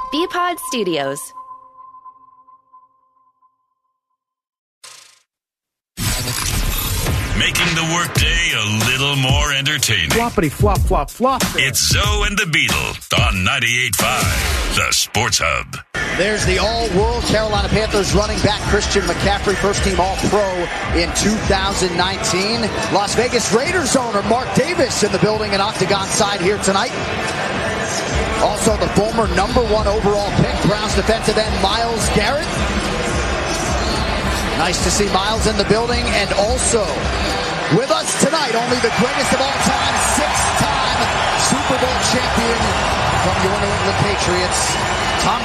BPod Studios. Making the workday a little more entertaining. Floppity flop flop flop. It's Zoe and the Beetle on 98.5, the Sports Hub. There's the all-world Carolina Panthers running back Christian McCaffrey, first-team All-Pro in 2019. Las Vegas Raiders owner Mark Davis in the building and Octagon side here tonight. Also the former number 1 overall pick, Browns defensive end Myles Garrett. Nice to see Myles in the building, and also with us tonight, only the greatest of all time, 6-time Super Bowl champion from your New England Patriots, Tom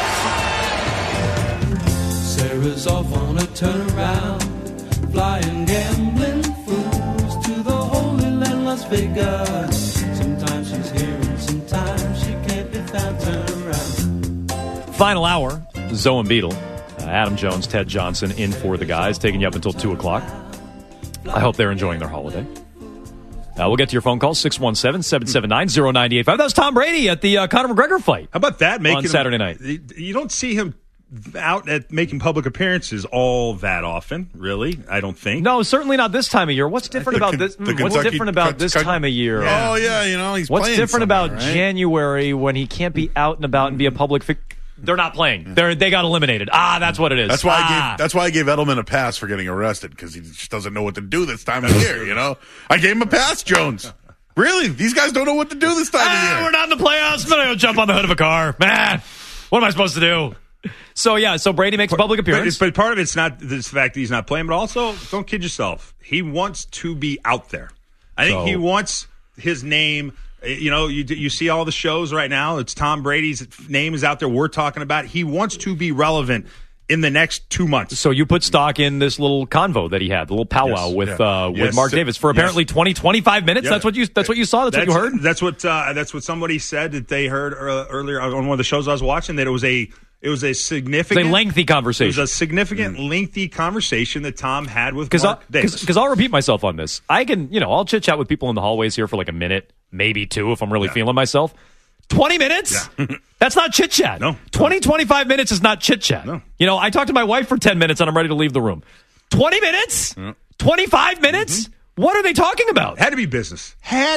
Brady. Sarah's off on a turnaround, flying gambling fools to the Holy Land, Las Vegas. Sometimes she's here and sometimes she can't be found. Turn around. Final hour, Zoe and Beetle. Adam Jones, Ted Johnson in for the guys, taking you up until 2 o'clock. I hope they're enjoying their holiday. We'll get to your phone call, 617-779-0985. That was Tom Brady at the Conor McGregor fight. How about that? On Saturday night. You don't see him out at making public appearances all that often, really, I don't think. No, certainly not this time of year. What's different about this? What's different about this time of year? Oh, yeah, you know, he's What's playing different about right? January when he can't be out and about and be a public figure? They're not playing. They got eliminated. That's what it is. That's why I gave Edelman a pass for getting arrested, because he just doesn't know what to do this time of year, you know? I gave him a pass, Jones. Really? These guys don't know what to do this time of year. We're not in the playoffs. I'm going to jump on the hood of a car. Man, what am I supposed to do? So Brady makes a public appearance. But part of it's not the fact that he's not playing, but also, don't kid yourself, he wants to be out there. I think he wants his name. You know, you see all the shows right now. It's Tom Brady's name is out there. We're talking about it. He wants to be relevant in the next 2 months. So you put stock in this little convo that he had, the little powwow with Mark Davis for apparently 20-25 minutes. Yeah. That's what you saw. That's what you heard. That's what somebody said that they heard earlier on one of the shows I was watching, that it was a significant, lengthy conversation. It was a significant, lengthy conversation that Tom had with Mark Davis. Because I'll repeat myself on this. I'll chit chat with people in the hallways here for like a minute, maybe 2 if I'm really feeling myself. 20 minutes? Yeah. That's not chit chat. No. 25 minutes is not chit chat. No. I talked to my wife for 10 minutes and I'm ready to leave the room. 20 minutes? Yeah. 25 minutes? Mm-hmm. What are they talking about? Had to be business.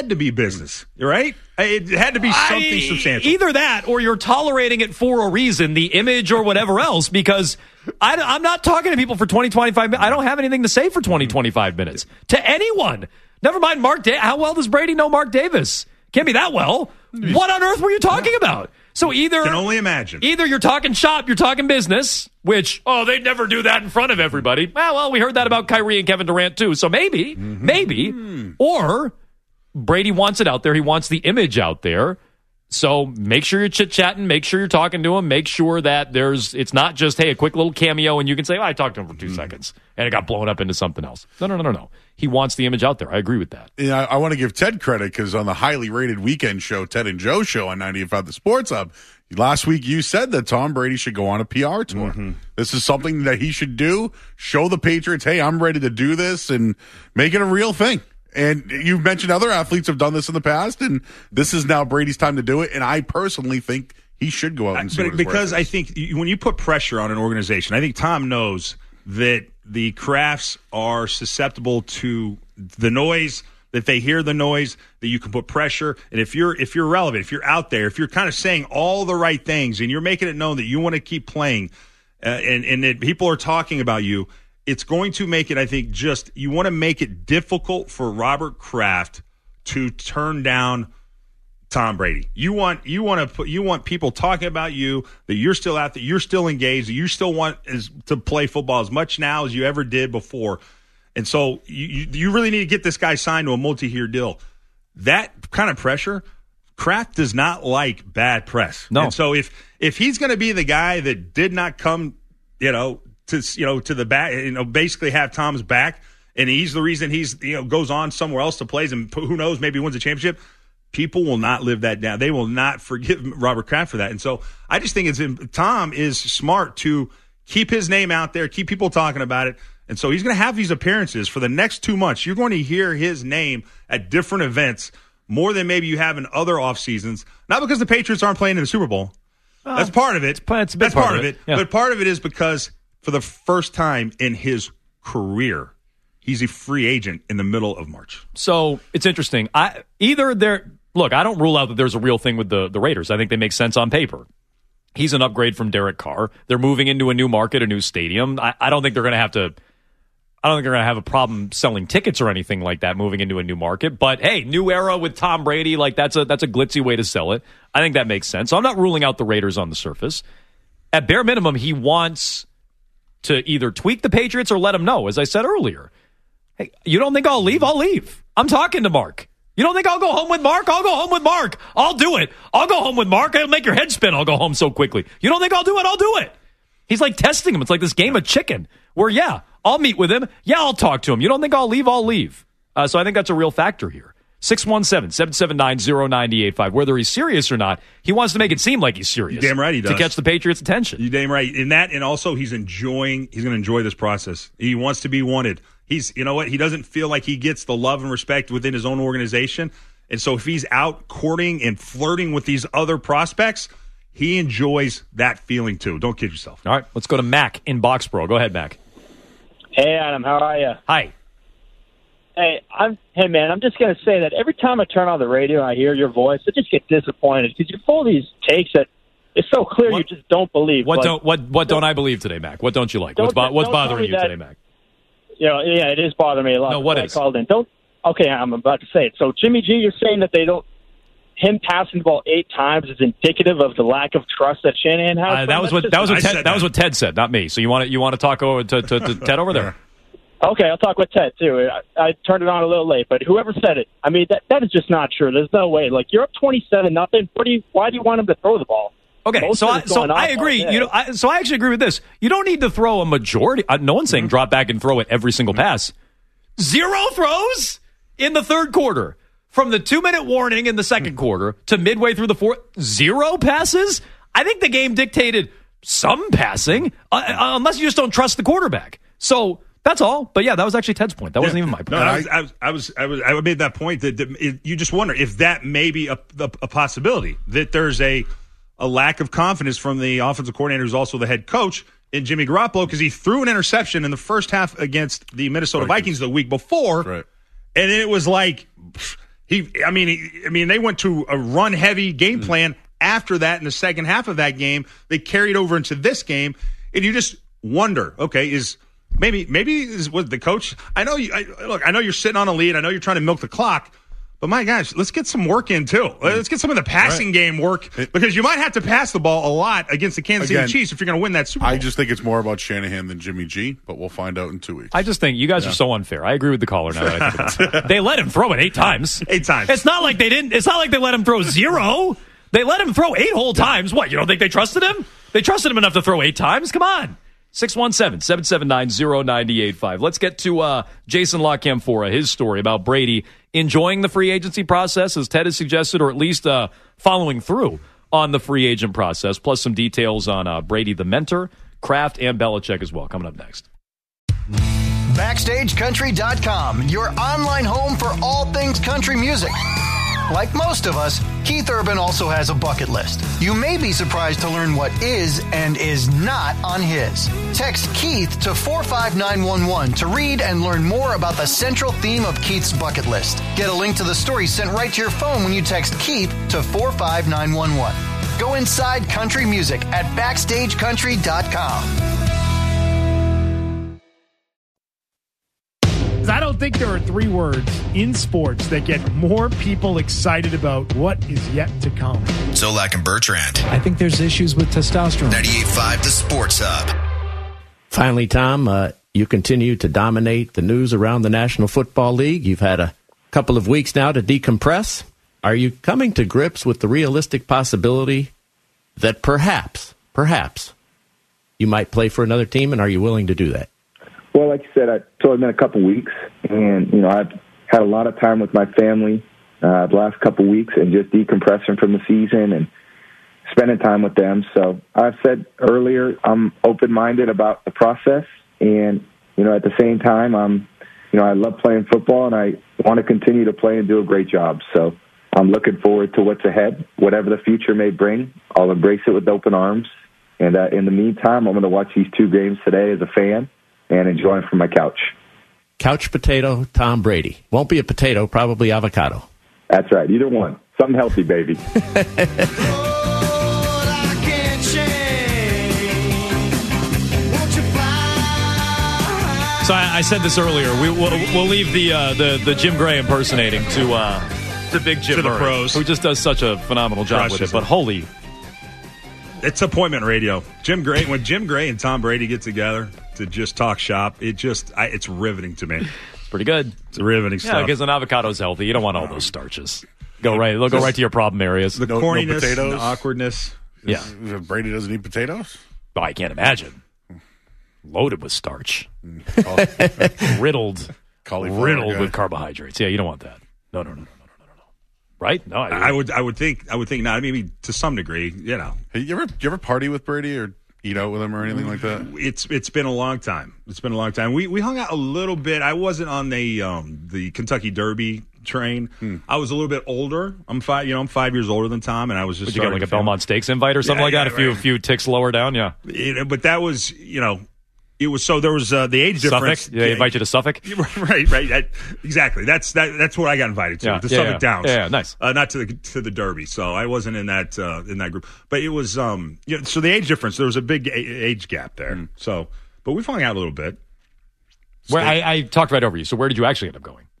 Right? It had to be something substantial. Either that or you're tolerating it for a reason, the image or whatever else, because I'm not talking to people for 20-25 minutes. I don't have anything to say for 20-25 minutes to anyone. Never mind Mark Davis. How well does Brady know Mark Davis? Can't be that well. What on earth were you talking about? So can only imagine. Either you're talking shop, you're talking business, which, they'd never do that in front of everybody. Well, we heard that about Kyrie and Kevin Durant too. So maybe, or Brady wants it out there. He wants the image out there. So make sure you're chit-chatting, make sure you're talking to him, make sure that it's not just, hey, a quick little cameo and you can say, I talked to him for 2 seconds and it got blown up into something else. No. He wants the image out there. I agree with that. Yeah, I want to give Ted credit because on the highly rated weekend show, Ted and Joe show on 98.5 The Sports Hub, last week you said that Tom Brady should go on a PR tour. Mm-hmm. This is something that he should do, show the Patriots, hey, I'm ready to do this and make it a real thing. And you've mentioned other athletes have done this in the past, and this is now Brady's time to do it. And I personally think he should go out and see because I think when you put pressure on an organization, I think Tom knows that the Crafts are susceptible to the noise, that they hear the noise, that you can put pressure. And if you're relevant, if you're out there, if you're kind of saying all the right things and you're making it known that you want to keep playing and that people are talking about you, it's going to make it, I think, you want to make it difficult for Robert Kraft to turn down Tom Brady. You want people talking about you, that you're still out there, you're still engaged, that you still want to play football as much now as you ever did before. And so you really need to get this guy signed to a multi-year deal. That kind of pressure, Kraft does not like bad press. No. And so if he's going to be the guy that did not come, to the back, basically have Tom's back, and he's the reason he's goes on somewhere else to plays, and who knows, maybe wins a championship. People will not live that down. They will not forgive Robert Kraft for that. And so I just think Tom is smart to keep his name out there, keep people talking about it. And so he's going to have these appearances for the next 2 months. You're going to hear his name at different events more than maybe you have in other off seasons. Not because the Patriots aren't playing in the Super Bowl, That's part of it. It's a big That's part part of of it. it. Yeah. But part of it is because for the first time in his career, he's a free agent in the middle of March. So it's interesting. I don't rule out that there's a real thing with the Raiders. I think they make sense on paper. He's an upgrade from Derek Carr. They're moving into a new market, a new stadium. I don't think they're going to have to. I don't think they're going to have a problem selling tickets or anything like that moving into a new market. But hey, new era with Tom Brady, like that's a glitzy way to sell it. I think that makes sense. So I'm not ruling out the Raiders on the surface. At bare minimum, he wants to either tweak the Patriots or let them know, as I said earlier. Hey, you don't think I'll leave? I'll leave. I'm talking to Mark. You don't think I'll go home with Mark? I'll go home with Mark. I'll do it. I'll go home with Mark. It'll make your head spin. I'll go home so quickly. You don't think I'll do it? I'll do it. He's like testing him. It's like this game of chicken where, yeah, I'll meet with him. Yeah, I'll talk to him. You don't think I'll leave? I'll leave. So I think that's a real factor here. 617-779-0985. Whether he's serious or not, he wants to make it seem like he's serious. You're damn right he does. To catch the Patriots' attention. You're damn right. In that, and also he's going to enjoy this process. He wants to be wanted. You know what? He doesn't feel like he gets the love and respect within his own organization. And so if he's out courting and flirting with these other prospects, he enjoys that feeling too. Don't kid yourself. All right, let's go to Mac in Boxborough. Go ahead, Mac. Hey, Adam, how are you? Hi. Hey, man, I'm just going to say that every time I turn on the radio and I hear your voice, I just get disappointed because you're full of these takes that it's so clear you just don't believe. What don't I believe today, Mac? What don't you like? What's bothering you today, Mac? Yeah, it is bothering me a lot. No, what is? I called in. Okay, I'm about to say it. So, Jimmy G, you're saying that him passing the ball 8 times is indicative of the lack of trust that Shanahan has. That was what Ted said, not me. So you want to talk over to Ted over there? Okay, I'll talk with Ted too. I turned it on a little late, but whoever said it, I mean that is just not true. There's no way. Like you're up 27-0. Why do you want him to throw the ball? Okay, so I agree. So I actually agree with this. You don't need to throw a majority. No one's saying drop back and throw it every single pass. 0 throws in the third quarter. From the 2-minute warning in the second quarter to midway through the fourth, 0 passes? I think the game dictated some passing, unless you just don't trust the quarterback. So that's all. But yeah, that was actually Ted's point. That wasn't even my point. No, I made that point that you just wonder if that may be a possibility, that there's a lack of confidence from the offensive coordinator who's also the head coach in Jimmy Garoppolo because he threw an interception in the first half against the Minnesota Vikings the week before. Right. And it was like they went to a run-heavy game plan after that in the second half of that game. They carried over into this game, and you just wonder, okay, was the coach? I know you're sitting on a lead. I know you're trying to milk the clock. But my gosh, let's get some work in too. Let's get some of the passing game work because you might have to pass the ball a lot against the Kansas City Chiefs if you're going to win that Super Bowl. I just think it's more about Shanahan than Jimmy G, but we'll find out in 2 weeks. I just think you guys are so unfair. I agree with the caller now that I think about it. They let him throw it 8 times. 8 times. It's not like they didn't. It's not like they let him throw 0. They let him throw 8 whole times. What? You don't think they trusted him? They trusted him enough to throw 8 times? Come on. 617-779-0985. Let's get to Jason La Canfora, his story about Brady enjoying the free agency process, as Ted has suggested, or at least following through on the free agent process, plus some details on Brady the mentor, Kraft, and Belichick as well. Coming up next. BackstageCountry.com, your online home for all things country music. Like most of us, Keith Urban also has a bucket list. You may be surprised to learn what is and is not on his. Text Keith to 45911 to read and learn more about the central theme of Keith's bucket list. Get a link to the story sent right to your phone when you text Keith to 45911. Go inside country music at BackstageCountry.com. I don't think there are 3 words in sports that get more people excited about what is yet to come. Zolak and Bertrand. I think there's issues with testosterone. 98.5 The Sports Hub. Finally, Tom, you continue to dominate the news around the National Football League. You've had a couple of weeks now to decompress. Are you coming to grips with the realistic possibility that perhaps, you might play for another team, and are you willing to do that? Well, like you said, it's only been a couple weeks, and I've had a lot of time with my family the last couple weeks, and just decompressing from the season and spending time with them. So I've said earlier, I'm open-minded about the process, and at the same time, I love playing football, and I want to continue to play and do a great job. So I'm looking forward to what's ahead, whatever the future may bring. I'll embrace it with open arms. And in the meantime, I'm going to watch these 2 games today as a fan and enjoy them from my couch. Couch potato, Tom Brady. Won't be a potato, probably avocado. That's right. Either one. Something healthy, baby. So I said this earlier. We'll leave the Jim Gray impersonating to Big Jim to the Murray, pros, who just does such a phenomenal job with it. But holy, it's appointment radio. When Jim Gray and Tom Brady get together to just talk shop, it's riveting to me. It's pretty good. It's riveting stuff. Yeah, because an avocado's healthy. You don't want all those starches. They'll go right to your problem areas. The corniness, and the awkwardness. Yeah, Brady doesn't eat potatoes. Oh, I can't imagine. Loaded with starch, riddled with carbohydrates. Yeah, you don't want that. No. Right? No, I would think not. Maybe to some degree, you know. Hey, you ever party with Brady or eat out with him or anything like that? It's been a long time. We hung out a little bit. I wasn't on the Kentucky Derby train. I was a little bit older. I'm 5 years older than Tom, and I was just. Did you get like a Belmont Stakes invite or something like that? A few ticks lower down, yeah. But that was, it was so there was the age difference. Suffolk? Yeah, they invite you to Suffolk? Right. Exactly. That's what I got invited to. The Suffolk Downs. Yeah, nice. Not to the Derby. So I wasn't in that group. But it was so the age difference. There was a big age gap there. So, but we've hung out a little bit. Where I talked right over you. So where did you actually end up going?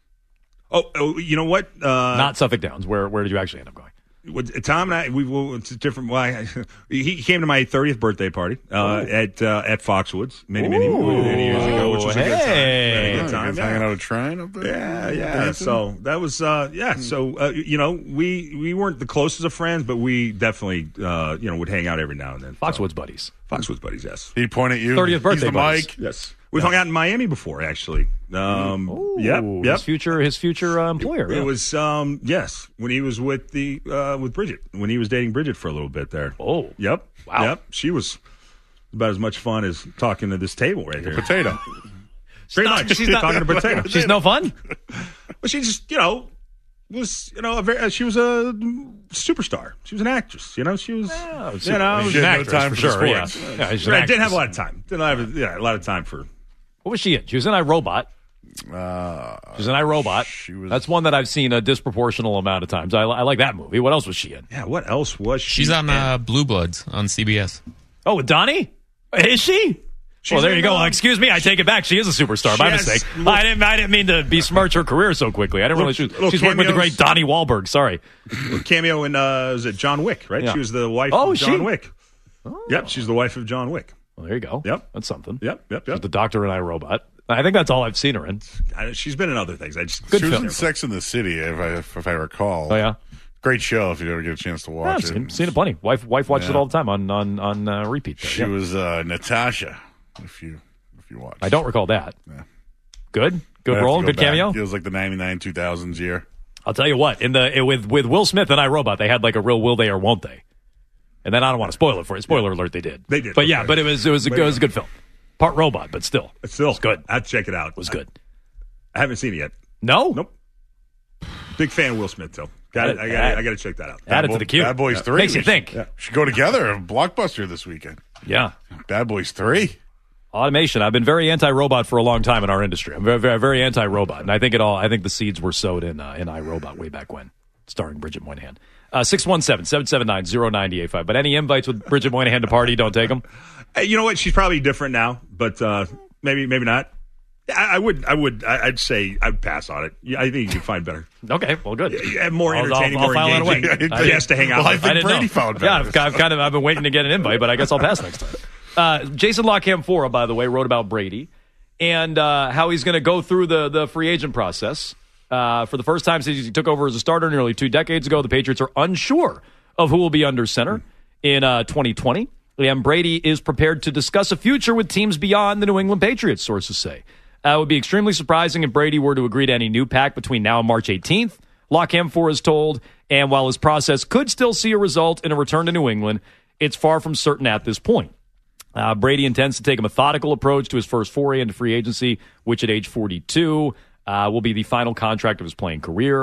Oh, you know what? Not Suffolk Downs. Where did you actually end up going? Tom and I, it's different. Well, he came to my 30th birthday party at Foxwoods many years ago, which was a good time. Hanging out a train up there. Yeah. So that was So we weren't the closest of friends, but we definitely would hang out every now and then. Foxwoods buddies. Yes. He point at you. 30th birthday the buddies. mic. Yes. We've hung out in Miami before, actually. Yep. His future employer. It was yes, when he was with with Bridget, when he was dating Bridget for a little bit there. Oh, yep, wow. Yep, she was about as much fun as talking to this table right here. Potato. Pretty much. She's not talking to potato. She's no fun. Well, she just was she was a superstar. She was an actress. She was she was an actress time for sure. Yeah, didn't have a lot of time. Didn't have a lot of time for. What was she in? She was in iRobot. She was in iRobot. That's one that I've seen a disproportional amount of times. I like that movie. What else was she in? Yeah, what else was she? She's on Blue Bloods on CBS. Oh, with Donnie? Is she? Well, there you go. Excuse me, I take it back. She is a superstar. My mistake. I didn't mean to besmirch her career so quickly. I didn't realize she's working with the great Donnie Wahlberg. Sorry. Cameo in was it John Wick? Right? Yeah. She was the wife of John Wick. Oh. Yep, she's the wife of John Wick. Well, there you go. Yep, that's something. Yep. She's the doctor in iRobot. I think that's all I've seen her in. She's been in other things. She was in Sex and the City, if I recall. Oh yeah, great show. If you ever get a chance to watch it, seen it plenty. Wife watches it all the time on repeat. There. She was Natasha. If you watch, I don't recall that. Yeah. Good role, good cameo. It was like the 99 2000s year. I'll tell you what. With Will Smith and iRobot, they had like a real will they or won't they. And then I don't want to spoil it for you. Spoiler alert, they did. They did. But yeah, but it was a good film. Part robot, but still. It's good. I'd check it out. It was good. I haven't seen it yet. No? Nope. Big fan of Will Smith, though. I got to check that out. Add it to the queue. Bad Boys 3. Makes you think. Should go together. A blockbuster this weekend. Yeah. Bad Boys 3. Automation. I've been very anti-robot for a long time in our industry. I'm very, very, very anti-robot. And I think the seeds were sowed in iRobot way back when, starring Bridget Moynihan. 617-779-0985. But any invites with Bridget Moynihan to party, don't take them. You know what? She's probably different now, but maybe not. I'd say I'd pass on it. I think you can find better. Okay, well, good. More entertaining, more engaging. Yes, to hang out. Well, I think Brady found better. Yeah, I've been waiting to get an invite, but I guess I'll pass next time. Jason La Canfora, by the way, wrote about Brady and how he's going to go through the free agent process. For the first time since he took over as a starter nearly 2 decades ago, the Patriots are unsure of who will be under center in 2020. And Brady is prepared to discuss a future with teams beyond the New England Patriots, sources say. It would be extremely surprising if Brady were to agree to any new pact between now and March 18th, La Canfora is told. And while his process could still see a result in a return to New England, it's far from certain at this point. Brady intends to take a methodical approach to his first foray into free agency, which at age 42 will be the final contract of his playing career.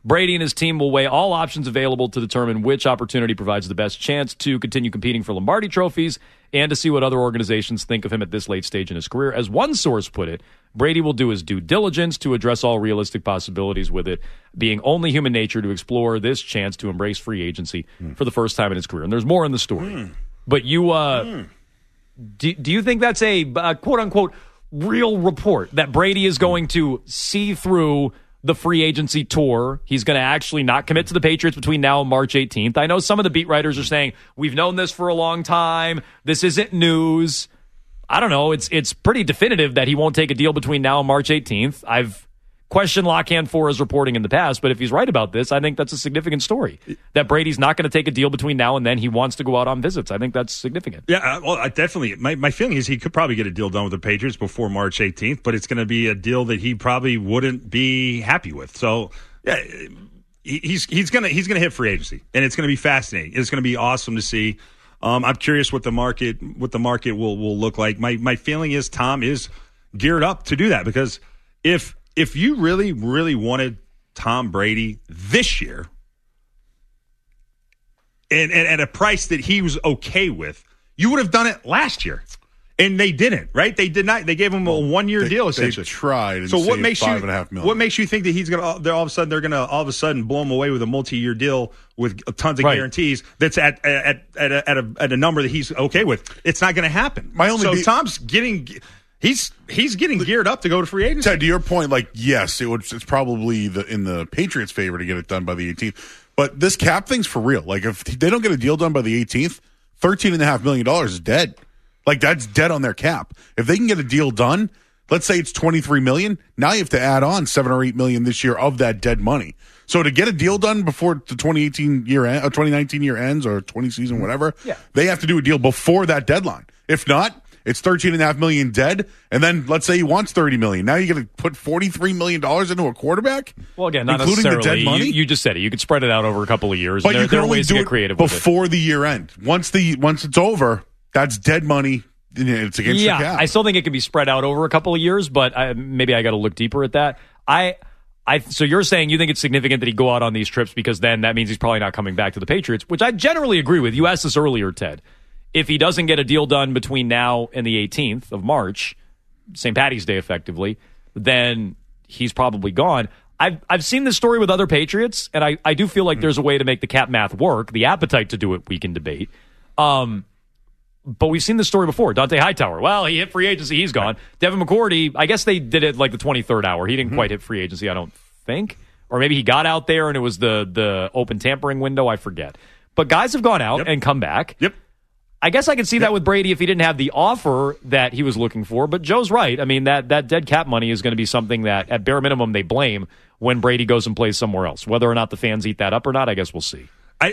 Brady and his team will weigh all options available to determine which opportunity provides the best chance to continue competing for Lombardi trophies and to see what other organizations think of him at this late stage in his career. As one source put it, Brady will do his due diligence to address all realistic possibilities, with it being only human nature to explore this chance to embrace free agency for the first time in his career. And there's more in the story. But you, do you think that's a quote-unquote real report that Brady is going to see through the free agency tour? He's going to actually not commit to the Patriots between now and March 18th. I know some of the beat writers are saying, we've known this for a long time. This isn't news. I don't know. It's pretty definitive that he won't take a deal between now and March 18th. I've questioned Lockhand for his reporting in the past, but if he's right about this, I think that's a significant story. That Brady's not going to take a deal between now and then. He wants to go out on visits. I think that's significant. Yeah, well, definitely. My feeling is he could probably get a deal done with the Patriots before March 18th, but it's going to be a deal that he probably wouldn't be happy with. So, yeah, he's going to hit free agency, and it's going to be fascinating. It's going to be awesome to see. I'm curious what the market will look like. My feeling is Tom is geared up to do that, because if you really, really wanted Tom Brady this year and at a price that he was okay with, you would have done it last year. And they didn't, right? They did not. They gave him a 1-year deal, essentially. They tried and so what saved makes $5.5 million. What makes you think that he's going to? They're all of a sudden blow him away with a multi-year deal with tons of guarantees? That's at a number that he's okay with. It's not going to happen. Tom's getting. He's getting geared up to go to free agency. Ted, to your point, yes, it's probably in the Patriots' favor to get it done by the 18th. But this cap thing's for real. If they don't get a deal done by the 18th, $13.5 million is dead. That's dead on their cap. If they can get a deal done, let's say it's $23 million. Now you have to add on $7 or $8 million this year of that dead money. So to get a deal done before the 2018 year end, or 2019 year ends, or 20 season, whatever, they have to do a deal before that deadline. If not, it's $13.5 million dead, and then let's say he wants $30 million. Now you got to put $43 million into a quarterback. Well, again, not including necessarily. The dead money. You just said it. You could spread it out over a couple of years. But you can only ways do to it get creative before with it. the year end. Once it's over, that's dead money. It's against the cap. I still think it can be spread out over a couple of years, but maybe I got to look deeper at that. So you're saying you think it's significant that he go out on these trips, because then that means he's probably not coming back to the Patriots, which I generally agree with. You asked this earlier, Ted. If he doesn't get a deal done between now and the 18th of March, St. Paddy's Day effectively, then he's probably gone. I've seen this story with other Patriots, and I do feel like there's a way to make the cap math work. The appetite to do it, we can debate. But we've seen this story before. Dante Hightower, well, he hit free agency, he's gone. Devin McCourty, I guess they did it the 23rd hour. He didn't quite hit free agency, I don't think. Or maybe he got out there and it was the open tampering window, I forget. But guys have gone out and come back. Yep. I guess I could see that with Brady if he didn't have the offer that he was looking for. But Joe's right. I mean, that dead cap money is going to be something that, at bare minimum, they blame when Brady goes and plays somewhere else. Whether or not the fans eat that up or not, I guess we'll see.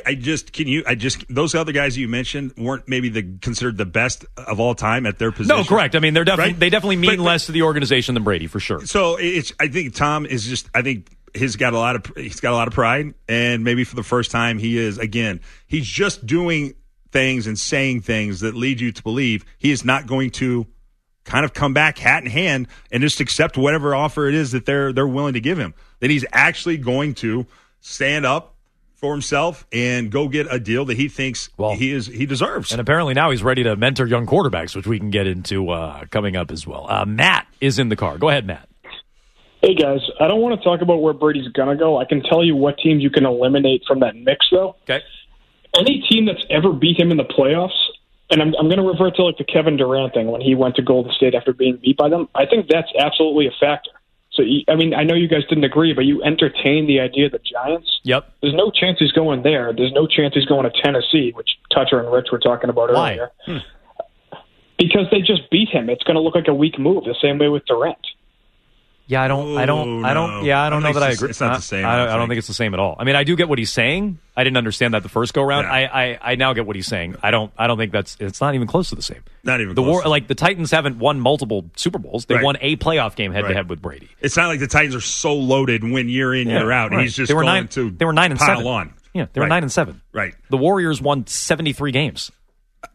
Those other guys you mentioned weren't maybe considered the best of all time at their position. No, correct. I mean, they definitely mean but less to the organization than Brady, for sure. So I think Tom is just, he's got a lot of pride, and maybe for the first time he's just doing things and saying things that lead you to believe he is not going to kind of come back hat in hand and just accept whatever offer it is that they're willing to give him. That he's actually going to stand up for himself and go get a deal that he thinks he deserves. And apparently now he's ready to mentor young quarterbacks, which we can get into coming up as well. Matt is in the car. Go ahead, Matt. Hey, guys. I don't want to talk about where Brady's going to go. I can tell you what teams you can eliminate from that mix, though. Okay. Any team that's ever beat him in the playoffs, and I'm going to revert to the Kevin Durant thing when he went to Golden State after being beat by them, I think that's absolutely a factor. So, I know you guys didn't agree, but you entertained the idea of the Giants. Yep. There's no chance he's going there. There's no chance he's going to Tennessee, which Toucher and Rich were talking about earlier. Because they just beat him. It's going to look like a weak move, the same way with Durant. Yeah, I don't know that I agree. It's not the same. I don't think it's the same at all. I mean, I do get what he's saying. I didn't understand that the first go round. Yeah. I now get what he's saying. I don't think it's not even close to the same. Not even close. The Titans haven't won multiple Super Bowls. They won a playoff game head to head with Brady. It's not like the Titans are so loaded when year in, year out, and he's just they were going to they were 9-7. pile on. Yeah, they were 9-7. Right. The Warriors won 73 games.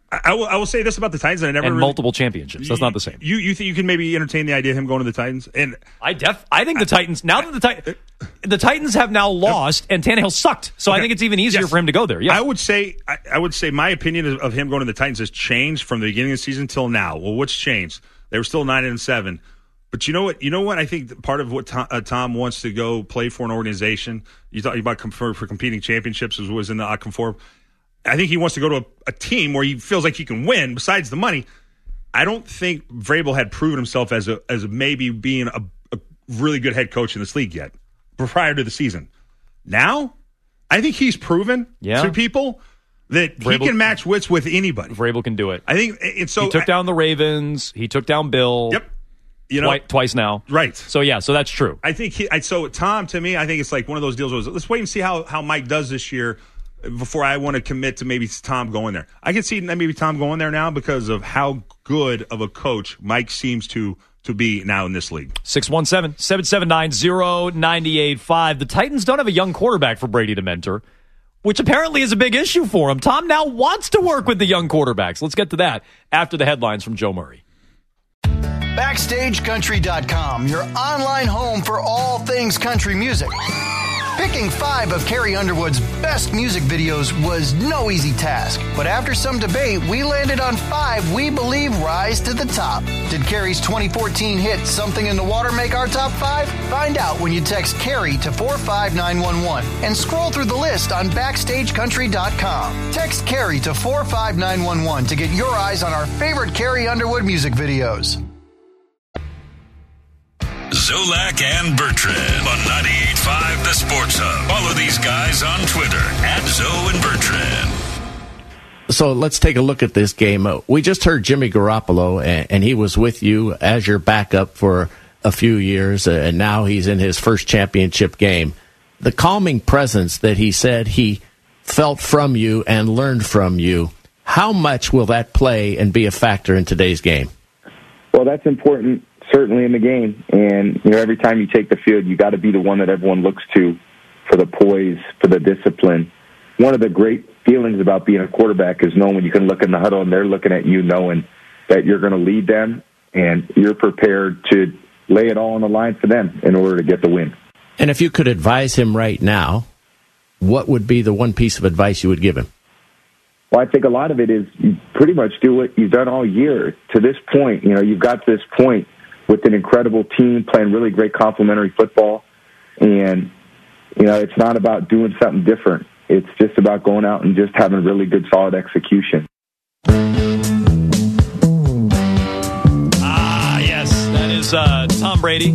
I will say this about the Titans, and I never and really, multiple championships. That's not the same. You think you can maybe entertain the idea of him going to the Titans? And I think the Titans now that the Titans have now lost and Tannehill sucked, so I think it's even easier for him to go there. Yeah, I would say my opinion of him going to the Titans has changed from the beginning of the season till now. Well, what's changed? They were still 9-7, but you know what? I think part of what Tom wants to go play for an organization. You thought about for competing championships was in the Occamfor. I think he wants to go to a team where he feels like he can win. Besides the money, I don't think Vrabel had proven himself as maybe being a really good head coach in this league yet prior to the season. Now, I think he's proven to people that Vrabel, he can match wits with anybody. Vrabel can do it. I think it's so. He took down the Ravens. He took down Bill. Yep. Twice now. Right. So that's true. I think Tom, to me, I think it's like one of those deals where let's wait and see how Mike does this year before I want to commit to maybe Tom going there. I can see maybe Tom going there now because of how good of a coach Mike seems to be now in this league. 617-779-0985. The Titans don't have a young quarterback for Brady to mentor, which apparently is a big issue for him. Tom now wants to work with the young quarterbacks. Let's get to that after the headlines from Joe Murray. BackstageCountry.com, your online home for all things country music. Picking 5 of Carrie Underwood's best music videos was no easy task, but after some debate, we landed on 5 we believe rise to the top. Did Carrie's 2014 hit Something in the Water make our top 5? Find out when you text Carrie to 45911 and scroll through the list on BackstageCountry.com. Text Carrie to 45911 to get your eyes on our favorite Carrie Underwood music videos. Zolak and Bertrand on 98.5 The Sports Hub. Follow these guys on Twitter @Zo and Bertrand. So let's take a look at this game. We just heard Jimmy Garoppolo, and he was with you as your backup for a few years, and now he's in his first championship game. The calming presence that he said he felt from you and learned from you, how much will that play and be a factor in today's game? Well, that's important. Certainly in the game, and every time you take the field, you got to be the one that everyone looks to for the poise, for the discipline. One of the great feelings about being a quarterback is knowing when you can look in the huddle and they're looking at you, knowing that you're going to lead them and you're prepared to lay it all on the line for them in order to get the win. And if you could advise him right now, what would be the one piece of advice you would give him? Well, I think a lot of it is you pretty much do what you've done all year. To this point, you've got this point with an incredible team playing really great complementary football. And, it's not about doing something different. It's just about going out and just having really good, solid execution. Yes, that is Tom Brady,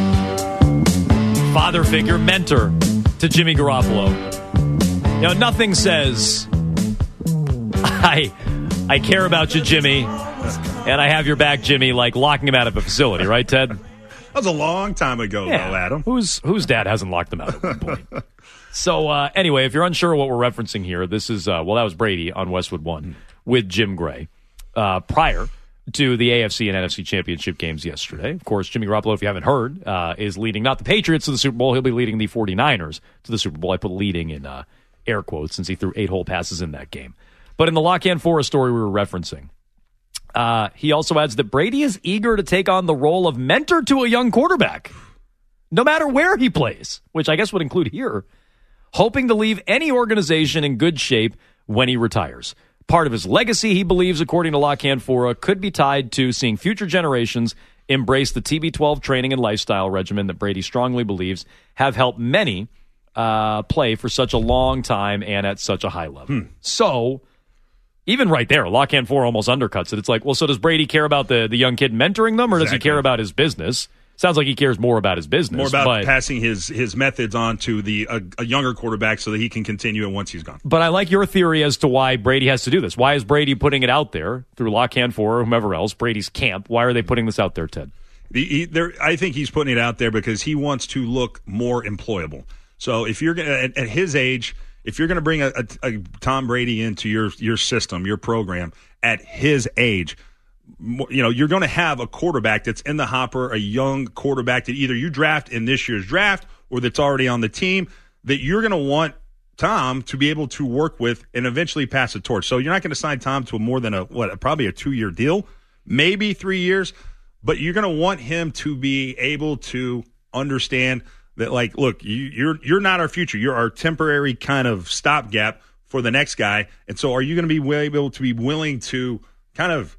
father figure, mentor to Jimmy Garoppolo. Nothing says, I care about you, Jimmy, and I have your back, Jimmy, like locking him out of a facility, right, Ted? That was a long time ago, though, Adam. Whose dad hasn't locked them out at one point? So, anyway, if you're unsure what we're referencing here, this is, that was Brady on Westwood One with Jim Gray prior to the AFC and NFC championship games yesterday. Of course, Jimmy Garoppolo, if you haven't heard, is leading not the Patriots to the Super Bowl. He'll be leading the 49ers to the Super Bowl. I put leading in air quotes since he threw 8 whole passes in that game. But in the Lockhan Forest story we were referencing, he also adds that Brady is eager to take on the role of mentor to a young quarterback, no matter where he plays, which I guess would include here, hoping to leave any organization in good shape when he retires. Part of his legacy, he believes, according to Lockhan Fora, could be tied to seeing future generations embrace the TB12 training and lifestyle regimen that Brady strongly believes have helped many play for such a long time and at such a high level. So, even right there, Lockhan 4 almost undercuts it. It's like, well, so does Brady care about the young kid mentoring them, or does he care about his business? Sounds like he cares more about his business. More about passing his methods on to a younger quarterback so that he can continue it once he's gone. But I like your theory as to why Brady has to do this. Why is Brady putting it out there through Lockhan 4 or whomever else, Brady's camp? Why are they putting this out there, Ted? I think he's putting it out there because he wants to look more employable. So if you're at his age, if you're going to bring a Tom Brady into your system, your program at his age, you're going to have a quarterback that's in the hopper, a young quarterback that either you draft in this year's draft or that's already on the team that you're going to want Tom to be able to work with and eventually pass the torch. So you're not going to sign Tom to more than probably a 2-year deal, maybe 3 years, but you're going to want him to be able to understand that, like, look, you're not our future. You're our temporary kind of stopgap for the next guy. And so are you going to be able to be willing to kind of,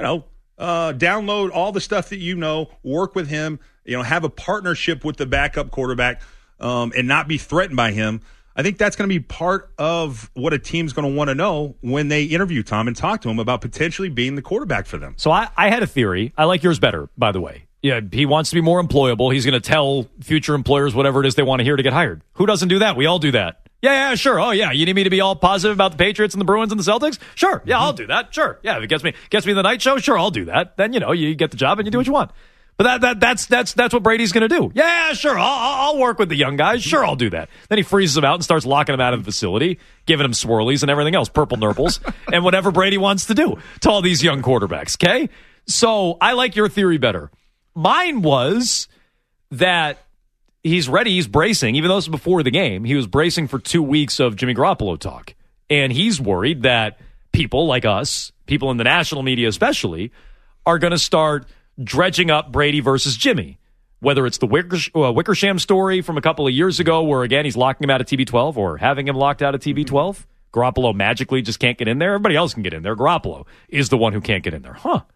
download all the stuff that work with him, have a partnership with the backup quarterback, and not be threatened by him? I think that's going to be part of what a team's going to want to know when they interview Tom and talk to him about potentially being the quarterback for them. So I had a theory. I like yours better, by the way. Yeah, he wants to be more employable. He's going to tell future employers whatever it is they want to hear to get hired. Who doesn't do that? We all do that. Yeah, sure. Oh, yeah. You need me to be all positive about the Patriots and the Bruins and the Celtics? Sure. Yeah, I'll do that. Sure. Yeah, if it gets me in the night show, sure, I'll do that. Then, you get the job and you do what you want. But that's what Brady's going to do. Yeah, sure. I'll work with the young guys. Sure, I'll do that. Then he freezes them out and starts locking them out of the facility, giving them swirlies and everything else, purple nurples, and whatever Brady wants to do to all these young quarterbacks. Okay? So I like your theory better. Mine was that he's ready, he's bracing, even though this was before the game, he was bracing for 2 weeks of Jimmy Garoppolo talk. And he's worried that people like us, people in the national media especially, are going to start dredging up Brady versus Jimmy. Whether it's the Wickersham story from a couple of years ago where, again, he's locking him out of TB12 or having him locked out of TB12. Garoppolo magically just can't get in there. Everybody else can get in there. Garoppolo is the one who can't get in there.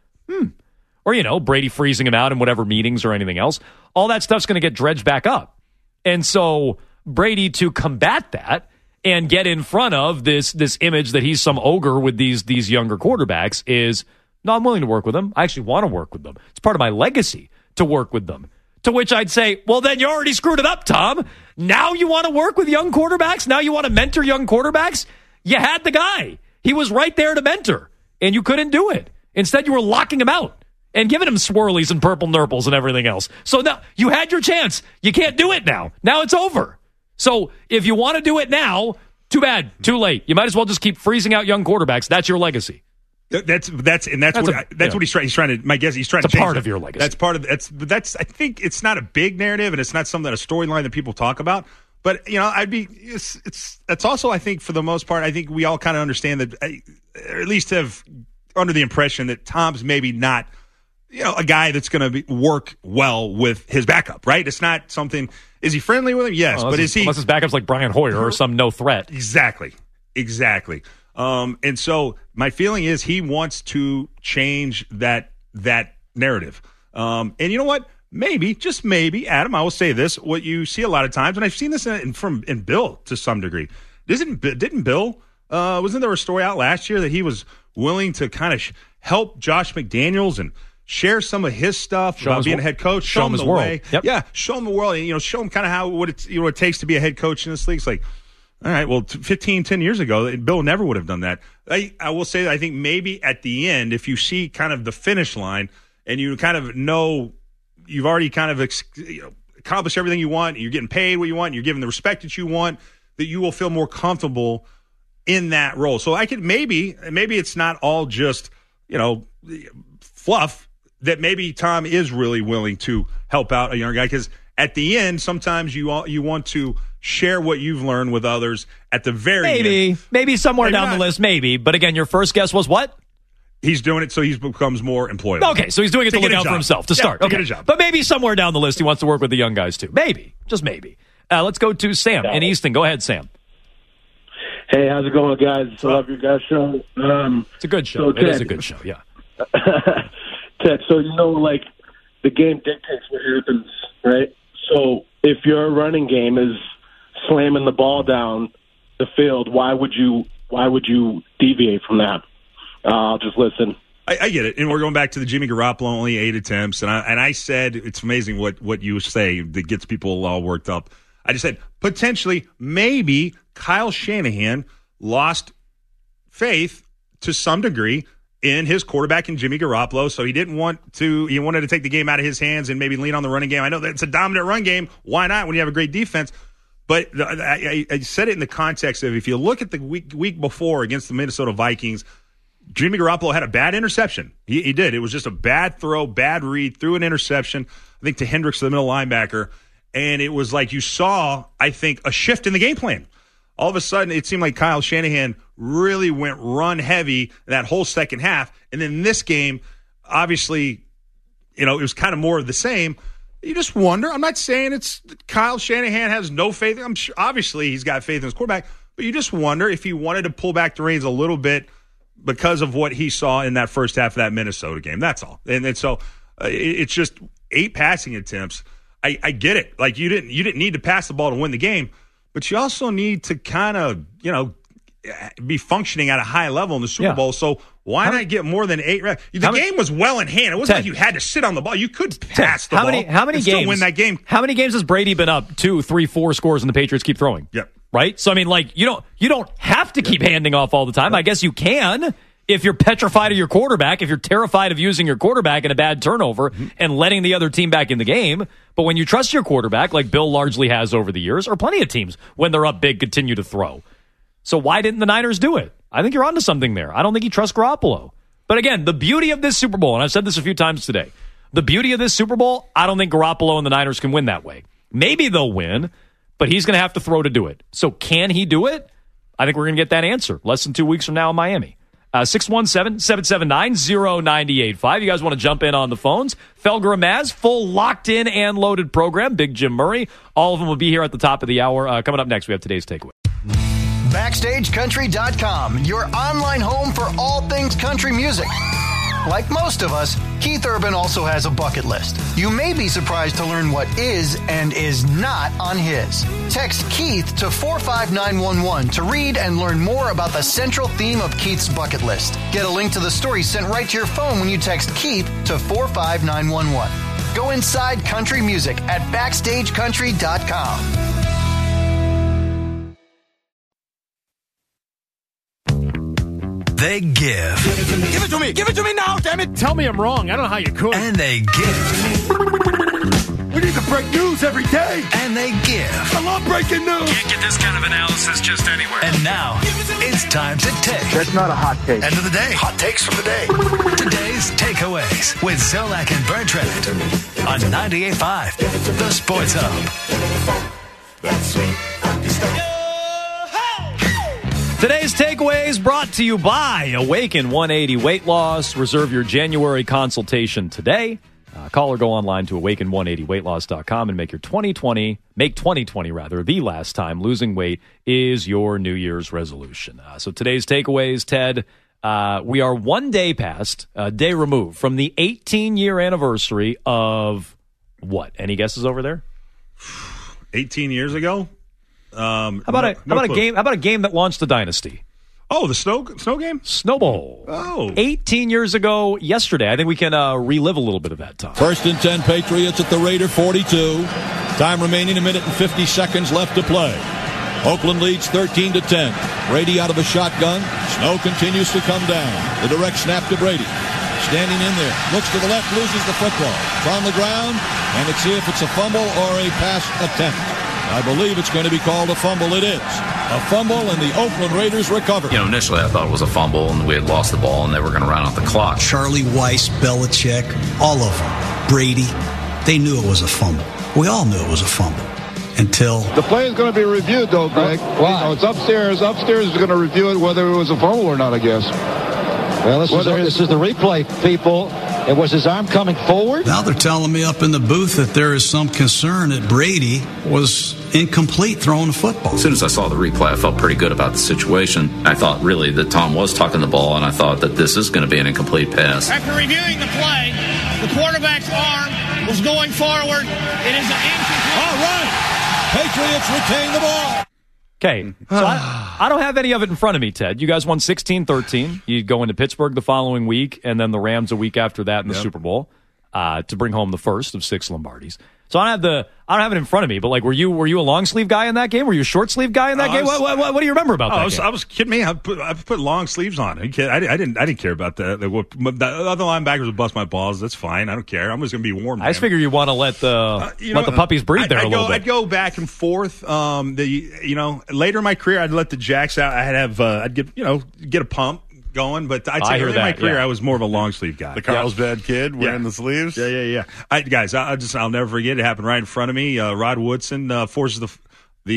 Or, Brady freezing him out in whatever meetings or anything else. All that stuff's going to get dredged back up. And so Brady, to combat that and get in front of this image that he's some ogre with these younger quarterbacks is, no, I'm willing to work with them. I actually want to work with them. It's part of my legacy to work with them. To which I'd say, well, then you already screwed it up, Tom. Now you want to work with young quarterbacks? Now you want to mentor young quarterbacks? You had the guy. He was right there to mentor, and you couldn't do it. Instead, you were locking him out and giving him swirlies and purple nurples and everything else. So now you had your chance. You can't do it now. Now it's over. So if you want to do it now, too bad, too late. You might as well just keep freezing out young quarterbacks. That's your legacy. That's what he's trying. He's trying to. My guess he's trying to change part of your legacy. That's part of that's. I think it's not a big narrative, and it's not something, a storyline that people talk about. But it's also, I think, for the most part, I think we all kind of understand that, or at least have under the impression that Tom's maybe not, a guy that's going to work well with his backup, right? It's not something. Is he friendly with him? Yes, but is he? Unless his backup's like Brian Hoyer or some no threat. Exactly. And so my feeling is he wants to change that narrative. And you know what? Maybe, just maybe, Adam, I will say this, what you see a lot of times, and I've seen this in Bill to some degree. Didn't Bill, wasn't there a story out last year that he was willing to kind of help Josh McDaniels and share some of his stuff about being a head coach, show him the way. Yep. Yeah, show him the world, and show him kind of what it takes to be a head coach in this league. It's like, all right, well, 10 years ago, Bill never would have done that. I will say that I think maybe at the end, if you see kind of the finish line and you kind of know you've already kind of accomplished everything you want, you're getting paid what you want, you're given the respect that you want, that you will feel more comfortable in that role. So I could maybe it's not all just, fluff, that maybe Tom is really willing to help out a younger guy, because at the end, sometimes you want to share what you've learned with others at the very end. Maybe somewhere down the list, maybe. But again, your first guess was what? He's doing it so he becomes more employable. Okay, so he's doing it to look out for himself, to start. Okay, get a job. But maybe somewhere down the list he wants to work with the young guys too. Maybe, just maybe. Let's go to Sam in Easton. Go ahead, Sam. Hey, how's it going, guys? I love your guys' show. It's a good show. It is a good show, yeah. Ted, so the game dictates what happens, right? So if your running game is slamming the ball down the field, why would you deviate from that? I'll just listen. I get it, and we're going back to the Jimmy Garoppolo, only 8 attempts, and I said it's amazing what you say that gets people all worked up. I just said potentially, maybe Kyle Shanahan lost faith to some degree in his quarterback in Jimmy Garoppolo, so he wanted to take the game out of his hands and maybe lean on the running game. I know that it's a dominant run game. Why not when you have a great defense? But I said it in the context of, if you look at the week before against the Minnesota Vikings, Jimmy Garoppolo had a bad interception. He did. It was just a bad throw, bad read, threw an interception, I think, to Hendricks, the middle linebacker. And it was like you saw, I think, a shift in the game plan. all of a sudden it seemed like Kyle Shanahan really went run heavy that whole second half. And then in this game, obviously, it was kind of more of the same. You just wonder. I'm not saying it's Kyle Shanahan has no faith. I'm sure, obviously, he's got faith in his quarterback. But you just wonder if he wanted to pull back the reins a little bit because of what he saw in that first half of that Minnesota game. That's all. And so it's just 8 passing attempts. I get it. Like you didn't need to pass the ball to win the game, but you also need to kind of be functioning at a high level in the Super Bowl. So why not get more than 8 reps? The game was well in hand. It wasn't like you had to sit on the ball. You could pass the ball. How many games? Still win that game. How many games has Brady been up 2, 3, 4 scores and the Patriots keep throwing? Yep. Right? So, I mean, like, you don't have to keep handing off all the time. I guess you can if you're petrified of your quarterback, if you're terrified of using your quarterback in a bad turnover and letting the other team back in the game. But when you trust your quarterback, like Bill largely has over the years, or plenty of teams, when they're up big, continue to throw. So why didn't the Niners do it? I think you're onto something there. I don't think he trusts Garoppolo. But again, the beauty of this Super Bowl, and I've said this a few times today, the beauty of this Super Bowl, I don't think Garoppolo and the Niners can win that way. Maybe they'll win, but he's going to have to throw to do it. So can he do it? I think we're going to get that answer less than 2 weeks from now in Miami. 617-779-0985. You guys want to jump in on the phones? Felger and Maz, full locked in and loaded program. Big Jim Murray. All of them will be here at the top of the hour. Coming up next, we have today's takeaway. BackstageCountry.com, your online home for all things country music. Like most of us, Keith Urban also has a bucket list. You may be surprised to learn what is and is not on his. Text Keith to 45911 to read and learn more about the central theme of Keith's bucket list. Get a link to the story sent right to your phone when you text Keith to 45911. Go inside country music at BackstageCountry.com. They give. Give it to me. Give it to me now, damn it. Tell me I'm wrong. I don't know how you could. And they give. We need to break news every day. And they give. I love breaking news. Can't get this kind of analysis just anywhere. And now, it's time to take. That's not a hot take. End of the day. Hot takes from the day. Today's takeaways with Zolak and Bertrand on 98.5, The Sports Hub. Today's takeaways brought to you by Awaken 180 Weight Loss. Reserve your January consultation today. Call or go online to awaken180weightloss.com and make 2020 the last time losing weight is your New Year's resolution. So today's takeaways, Ted, we are 1 day past, a day removed from the 18-year anniversary of what? Any guesses over there? 18 years ago? How about a game that launched a dynasty? Oh, the snow game? Snow Bowl. Oh. 18 years ago yesterday. I think we can relive a little bit of that time. 1st and 10 Patriots at the Raider 42. Time remaining 1 minute and 50 seconds left to play. Oakland leads 13-10. Brady out of a shotgun. Snow continues to come down. The direct snap to Brady. Standing in there. Looks to the left, loses the football. It's on the ground, and let's see if it's a fumble or a pass attempt. I believe it's going to be called a fumble. It is. A fumble, and the Oakland Raiders recover. Initially I thought it was a fumble, and we had lost the ball, and they were going to run out the clock. Charlie Weiss, Belichick, all of them. Brady, they knew it was a fumble. We all knew it was a fumble. Until the play is going to be reviewed, though, Greg. Why? It's upstairs. Upstairs is going to review it whether it was a fumble or not, I guess. Well, this is the replay, people. It was his arm coming forward. Now they're telling me up in the booth that there is some concern that Brady was incomplete throwing the football. As soon as I saw the replay, I felt pretty good about the situation. I thought really that Tom was tucking the ball, and I thought that this is going to be an incomplete pass. After reviewing the play, the quarterback's arm was going forward. It is an incomplete. All right. Patriots retain the ball. Okay, so I don't have any of it in front of me, Ted. You guys won 16-13. You go into Pittsburgh the following week, and then the Rams a week after that in the Super Bowl to bring home the first of 6 Lombardis. So I don't have it in front of me, but like, were you a long sleeve guy in that game? Were you a short sleeve guy in that game? What do you remember about that game? I was kidding me. I put long sleeves on. I didn't care about that. The other linebackers would bust my balls. That's fine. I don't care. I'm just going to be warm. I just figure you want to let the puppies breathe there a little bit. I'd go back and forth. Later in my career, I'd let the jacks out. I'd get a pump going, but I'd say early in my career, I was more of a long sleeve guy. The Carlsbad kid wearing the sleeves. Yeah. Guys, I'll never forget. It happened right in front of me. Rod Woodson forces the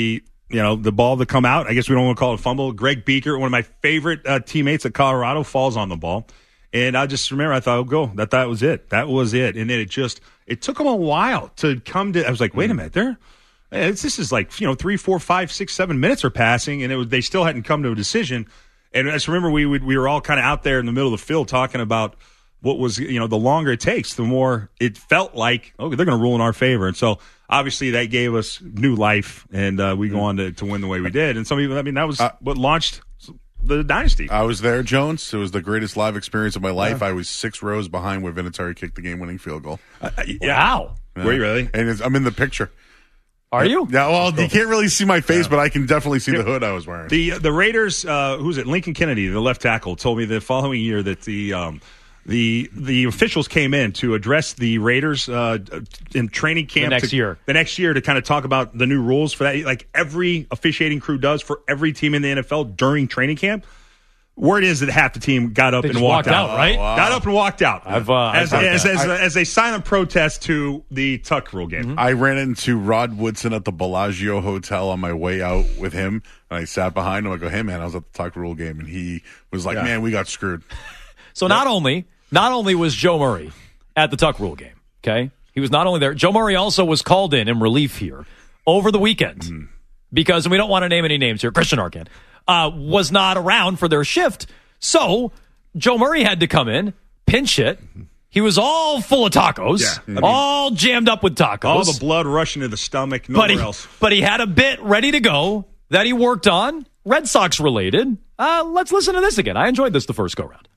the ball to come out. I guess we don't want to call it a fumble. Greg Beaker, one of my favorite teammates at Colorado, falls on the ball. And I just remember, I thought, go. That was it. That was it. And then it took them a while to come to, I was like, wait a minute, this is like, 3, 4, 5, 6, 7 minutes are passing, and they still hadn't come to a decision. And I just remember we were all kind of out there in the middle of the field talking about what was, the longer it takes, the more it felt like, they're going to rule in our favor. And so obviously that gave us new life, and we go on to win the way we did. And some people, that was what launched the dynasty. I was there, Jones. It was the greatest live experience of my life. I was 6 rows behind where Vinatieri kicked the game-winning field goal. Wow. Yeah. Were you really? And I'm in the picture. Are you? Yeah, well, you can't really see my face, but I can definitely see the hood I was wearing. The Raiders, who's it? Lincoln Kennedy, the left tackle, told me the following year that the officials came in to address the Raiders in training camp the next year to kind of talk about the new rules for that, like every officiating crew does for every team in the NFL during training camp. Word is that half the team got up and walked out. Right? Wow. Got up and walked out. As a silent protest to the Tuck rule game. I ran into Rod Woodson at the Bellagio Hotel on my way out with him, and I sat behind him. I go, hey, man, I was at the Tuck rule game, and he was like, man, we got screwed. So not only was Joe Murray at the Tuck rule game, okay? He was not only there. Joe Murray also was called in relief here over the weekend because, and we don't want to name any names here, Christian Arcand, was not around for their shift. So Joe Murray had to come in, pinch hit. He was all full of tacos, all jammed up with tacos. All the blood rushing to the stomach, nowhere else. But he had a bit ready to go that he worked on, Red Sox related. Let's listen to this again. I enjoyed this the first go-round.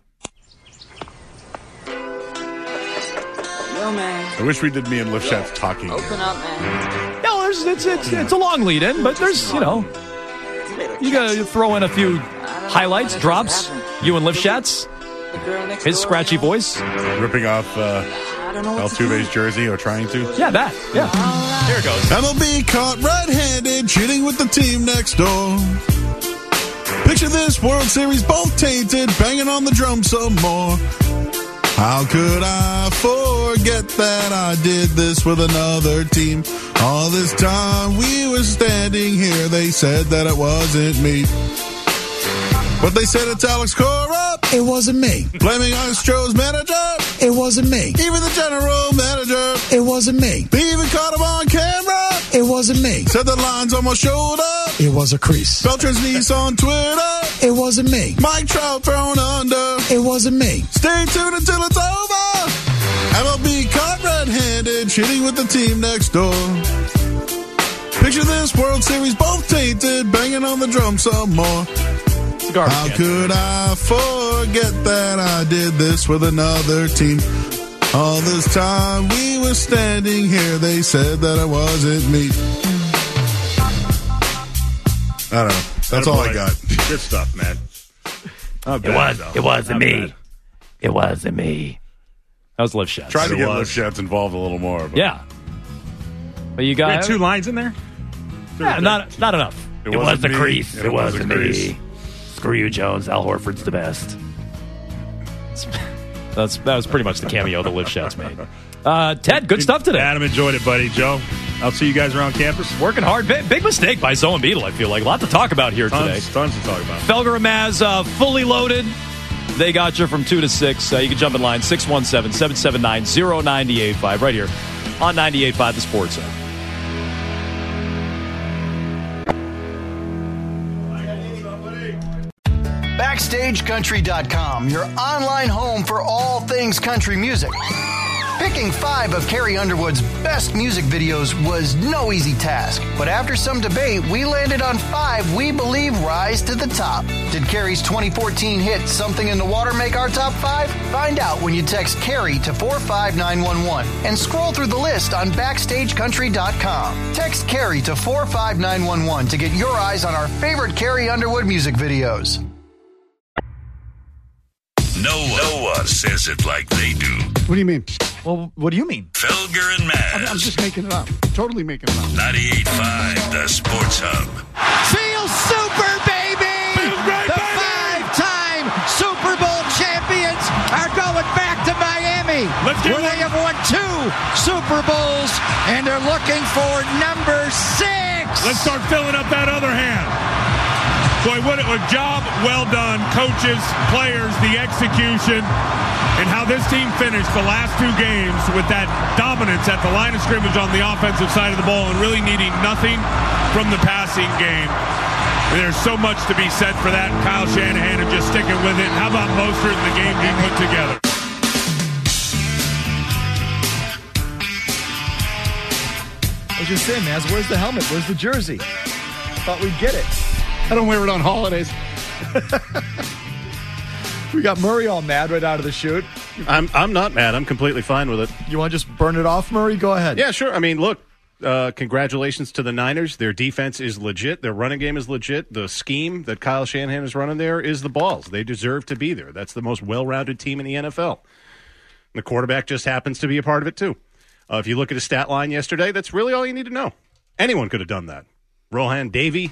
Yo, man. I wish we did me and Lifshatz talking. Open up, man. No, it's a long lead in, but there's, you gotta throw in a few highlights, drops. You and Lifshatz, his scratchy voice. Ripping off Altuve's jersey, or trying to. Yeah, that. Yeah. Here it goes. MLB caught red-handed, cheating with the team next door. Picture this, World Series both tainted, banging on the drum some more. How could I forget that I did this with another team? All this time we were standing here, they said that it wasn't me. But they said it's Alex Cora. It wasn't me. Blaming Astros manager. It wasn't me. Even the general manager. It wasn't me. They even caught him on camera. It wasn't me. Said the line's on my shoulder. It was a crease. Beltran's niece on Twitter. It wasn't me. Mike Trout thrown under. It wasn't me. Stay tuned until it's over. MLB caught red-handed, cheating with the team next door. Picture this, World Series both tainted, banging on the drum some more. How could I forget that I did this with another team? All this time we were standing here, they said that it wasn't me. I don't know. That's all I got. Good stuff, man. It wasn't me. It wasn't me. That was Lifshatz. Tried to get Lifshatz involved a little more. But. Yeah. But you got 2 lines in there? Yeah, not enough. It was the crease. It wasn't me. Screw you, Jones. Al Horford's the best. That was pretty much the cameo that Lifshatz made. Ted, good stuff today. Adam, enjoyed it, buddy. Joe, I'll see you guys around campus. Working hard. Big mistake by Zoe and Beetle, I feel like. A lot to talk about here today. Tons to talk about. Felger and Maz, fully loaded. They got you from 2 to 6. You can jump in line 617-779-0985 right here on 98.5 The Sports Zone. BackstageCountry.com, your online home for all things country music. Picking 5 of Carrie Underwood's best music videos was no easy task, but after some debate, we landed on 5 we believe rise to the top. Did Carrie's 2014 hit Something in the Water make our top 5? Find out when you text Carrie to 45911 and scroll through the list on BackstageCountry.com. Text Carrie to 45911 to get your eyes on our favorite Carrie Underwood music videos. No one says it like they do. What do you mean? Well, what do you mean? Felger and Maz. I'm just making it up. Totally making it up. 98.5 The Sports Hub. Feel super, baby! The 5-time Super Bowl champions are going back to Miami, where they have won 2 Super Bowls, and they're looking for number 6. Let's start filling up that other hand. Boy, what a job well done. Coaches, players, the execution, and how this team finished the last two games with that dominance at the line of scrimmage on the offensive side of the ball and really needing nothing from the passing game. And there's so much to be said for that. Kyle Shanahan and just sticking with it. And how about Mostert and the game he put together? I was just saying, Maz, where's the helmet? Where's the jersey? Thought we'd get it. I don't wear it on holidays. We got Murray all mad right out of the chute. I'm not mad. I'm completely fine with it. You want to just burn it off, Murray? Go ahead. Yeah, sure. I mean, look, congratulations to the Niners. Their defense is legit. Their running game is legit. The scheme that Kyle Shanahan is running there is the balls. They deserve to be there. That's the most well-rounded team in the NFL. The quarterback just happens to be a part of it, too. If you look at his stat line yesterday, that's really all you need to know. Anyone could have done that. Rohan Davey.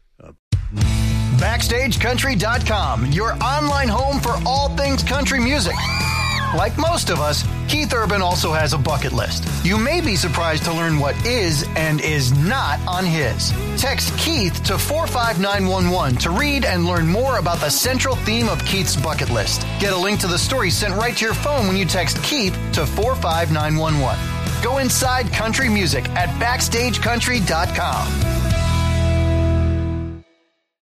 BackstageCountry.com, your online home for all things country music. Like most of us, Keith Urban also has a bucket list. You may be surprised to learn what is and is not on his. Text Keith to 45911 to read and learn more about the central theme of Keith's bucket list. Get a link to the story sent right to your phone when you text Keith to 45911. Go inside country music at BackstageCountry.com.